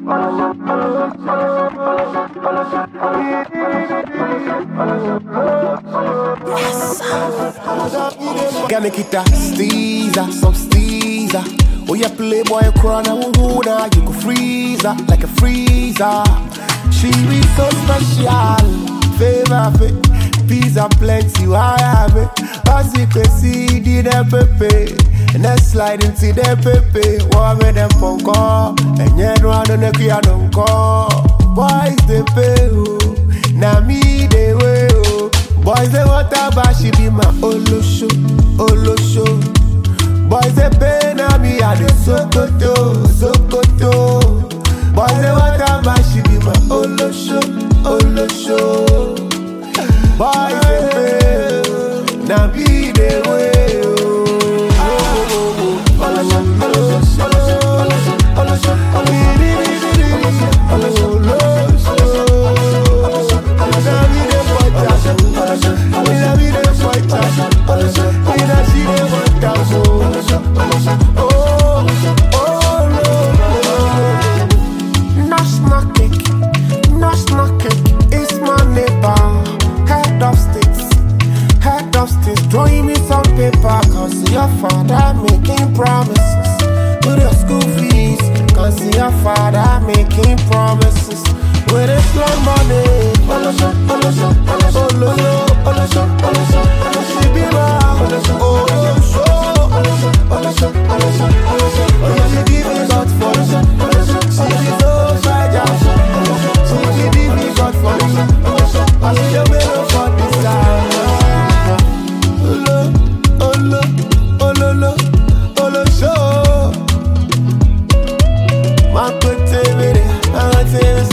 Gotta make it a steezer, some steezer. Oh, you playboy crown, I won't hold her. You can freeze her like a freezer. She be so special, favorite. Pizza plenty, why have it? As you can see, did a pepe. And I slide into the pepe. What with them phone call? And yet, one on the key, I don't call. Boys, they pay, oh. Now me, they way, oh. Boys, they want to buy, she be my olo show, olo show. Boys, they pay, now me, I do sokoto, sokoto. Boys, they want to buy, she be my olo show, olo show. Boys, they pay, now me, they way, oh. Olo show, olo show, olo show, olo show, olo show, olo show. Drawing me some paper, cause your father making promises. With your school fees, cause your father making promises. With his long money, Olasho, Olasho, Olasho, Olasho, Olasho, Olasho, she be my Olasho, Olasho, Olasho, Olasho, Olasho, Olasho, Olasho, she be God for Olasho, she be so fragile, she be God for Olasho, I see the middle for this time. Olo, olo, ololo, Olasho, my good TV, I'm a